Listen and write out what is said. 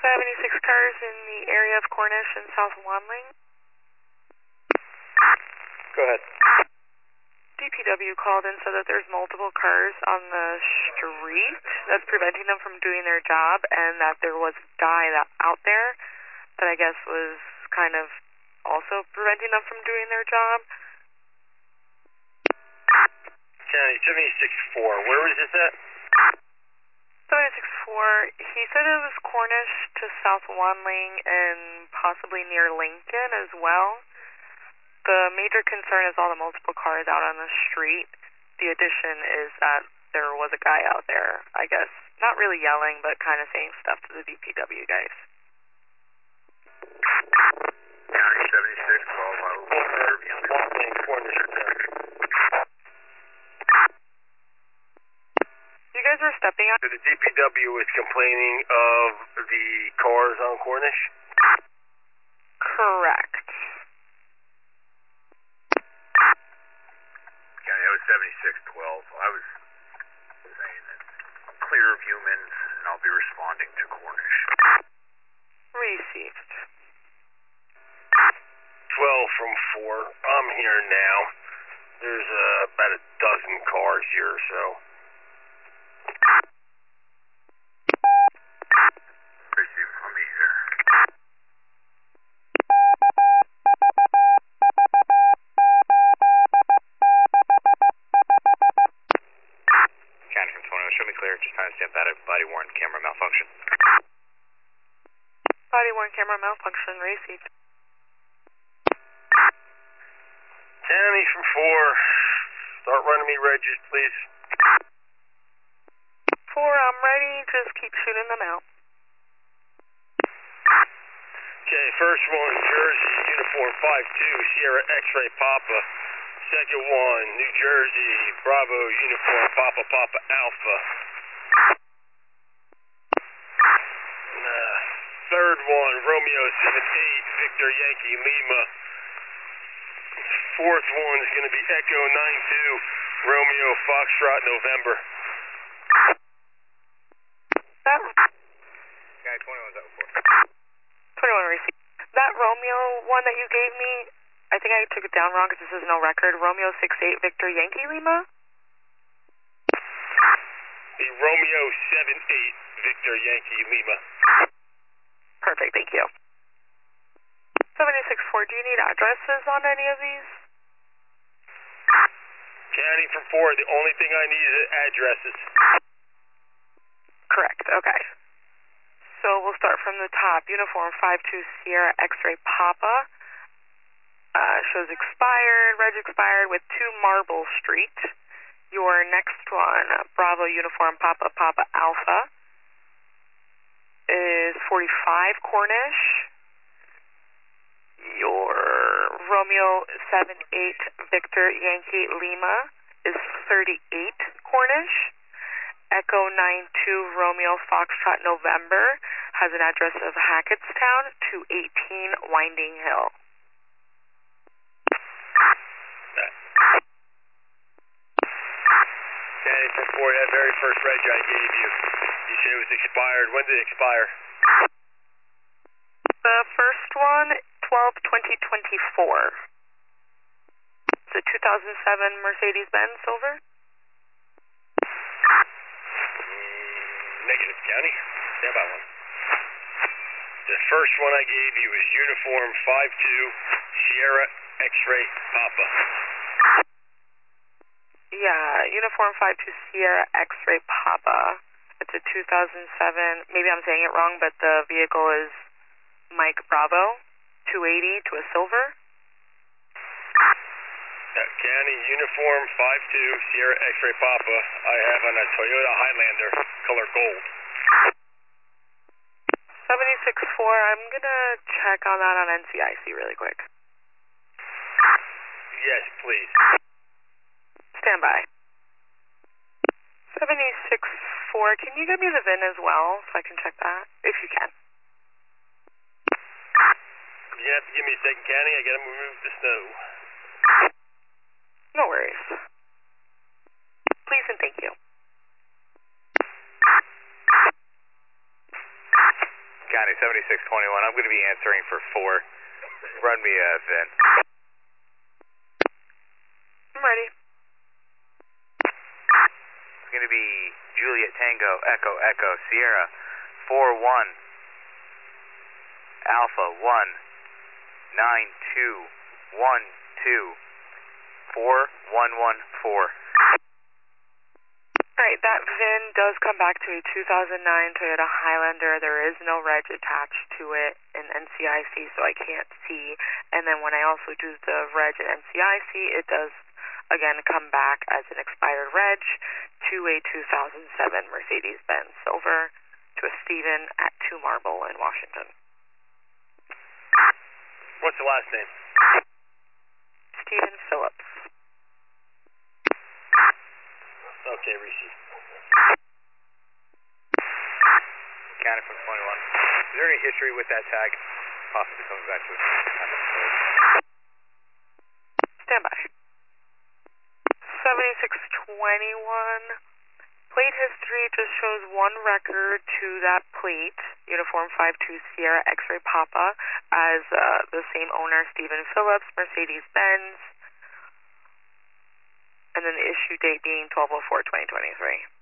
76 cars in the area of Cornish and South Wanling. Go ahead. DPW called and said that there's multiple cars on the street that's preventing them from doing their job, and that there was a guy out there that I guess was kind of also preventing them from doing their job. County 76-4, where was this at? 76-4, he said it was Cornish to South Wanling and possibly near Lincoln as well. The major concern is all the multiple cars out on the street. The addition is that there was a guy out there, I guess, not really yelling, but kind of saying stuff to the DPW guys. County 76, 12, Cornish. You guys were stepping out? The DPW was complaining of the cars on Cornish? Correct. County, that was 76-12. I was saying that I'm clear of humans, and I'll be responding to Cornish. Received. 12 from 4. I'm here now. There's about a dozen cars here or so. Receive, I'll meet you there. County from 21, show me clear. Just timestamp that at body worn camera malfunction. Body worn camera malfunction, received. County from 4. Start running me regis, please. 4, I'm ready. Just keep shooting them out. Okay, first one, Jersey, uniform 5-2, Sierra X-Ray Papa. Second one, New Jersey, Bravo, uniform Papa Papa Alpha. Third one, Romeo 7-8, Victor Yankee Lima. Fourth one is going to be Echo 9-2, Romeo Foxtrot November. Guy 21's up for. 21 received. That Romeo one that you gave me, I think I took it down wrong because this is no record. Romeo 6-8 Victor Yankee Lima? The Romeo 7-8 Victor Yankee Lima. Perfect, thank you. 76-4, do you need addresses on any of these? County from 4, the only thing I need is addresses. Correct, okay. So we'll start from the top. Uniform 5-2 Sierra X-Ray Papa. Shows expired, reg expired with 2 Marble Street. Your next one, Bravo Uniform Papa Papa Alpha, is 45 Cornish. Your Romeo 7-8 Victor Yankee Lima is 38 Cornish. Echo 9-2 Romeo Foxtrot November has an address of Hackettstown, 218 Winding Hill. Danny from 4, that very first reg I gave you. You said it was expired. When did it expire? The first one, 12/20/24. It's a 2007 Mercedes-Benz Silver. Negative, County. Stand by one. The first one I gave you is uniform 5-2 Sierra X-Ray Papa. Yeah, uniform 5-2 Sierra X-Ray Papa. It's a 2007, maybe I'm saying it wrong, but the vehicle is Mike Bravo, 280 to a silver. County, uniform 5-2 Sierra X-Ray Papa. I have on a Toyota Highlander, color gold. 76-4, I'm going to check on that on NCIC really quick. Yes, please. Stand by. 76-4, can you give me the VIN as well so I can check that, if you can? You have to give me a second, County. I gotta remove the snow. No worries. Please and thank you. County, 7621. I'm going to be answering for 4. Run me a VIN. I'm ready. It's going to be Juliet Tango Echo Echo Sierra 41 Alpha 19212 4114. Alright, that VIN does come back to a 2009 Toyota Highlander. There is no reg attached to it in NCIC, so I can't see. And then when I also do the reg in NCIC, it does, again, come back as an expired reg to a 2007 Mercedes-Benz Silver to a Stephen at 2 Marble in Washington. What's the last name? Stephen Phillips. Okay, receive. County from 21. Is there any history with that tag? Possibly coming back to it. Stand by. 7621. Plate history just shows one record to that plate, Uniform 52 Sierra X-Ray Papa, as the same owner, Stephen Phillips, Mercedes-Benz, and then the issue date being 12/04/2023.